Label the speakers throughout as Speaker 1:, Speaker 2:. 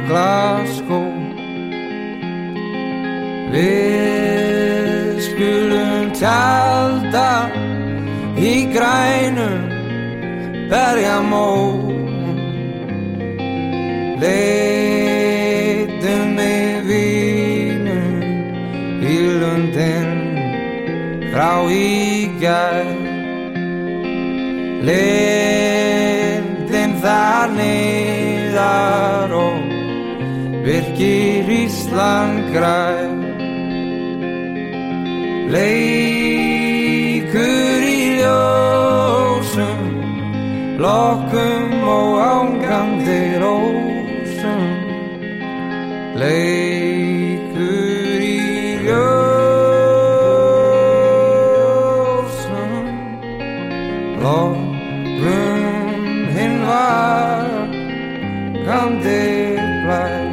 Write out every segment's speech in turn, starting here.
Speaker 1: Glasgow. Við skulum tjalda í grænum berjamóum. Leitum með vínum í lundin frá í gær. Lindin þar niðar og virkir Ísland grær. Leikur í ljósum, lokkum og ángandi rósum. Leikur í ljósum, lokkum hinn vakandi blær.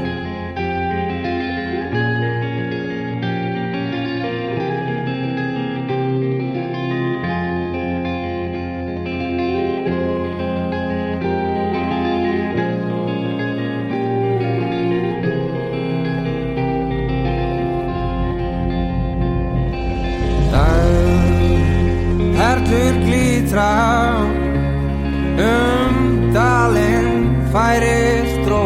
Speaker 1: Perlur glitra dalinn færist ró.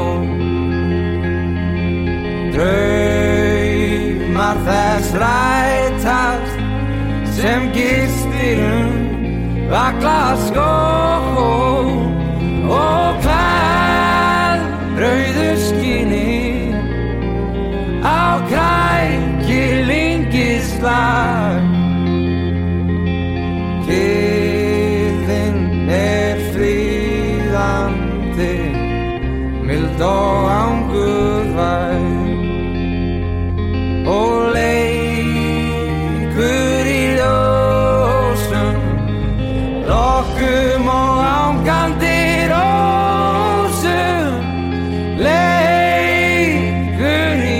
Speaker 1: Draumar þess rætast sem gistir Glasgow og hvað rauðu skíni á kræki lyngislag. Kyrrðin fríðandi, mild og angurvær. Og leikur í ljósum, lokkum og ángandi rósum. Leikur í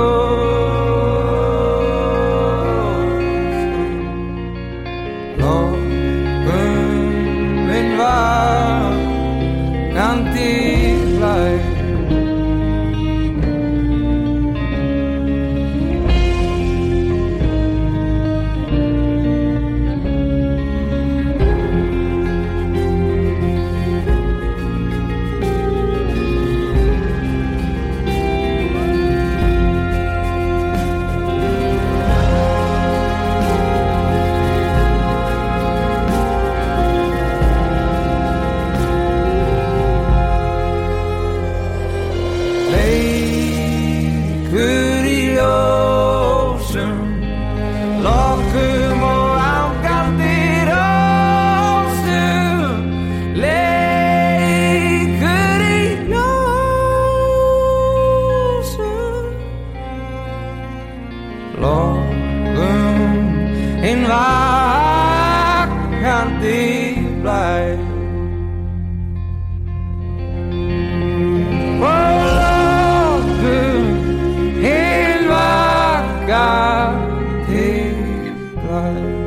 Speaker 1: ljósum, lokkum hinn vakandi blær. Leikur í ljósum, lokkum og ángandi rósum. Leikur í ljósum, lokkum hinn vakandi blær. Hinn vakandi blær.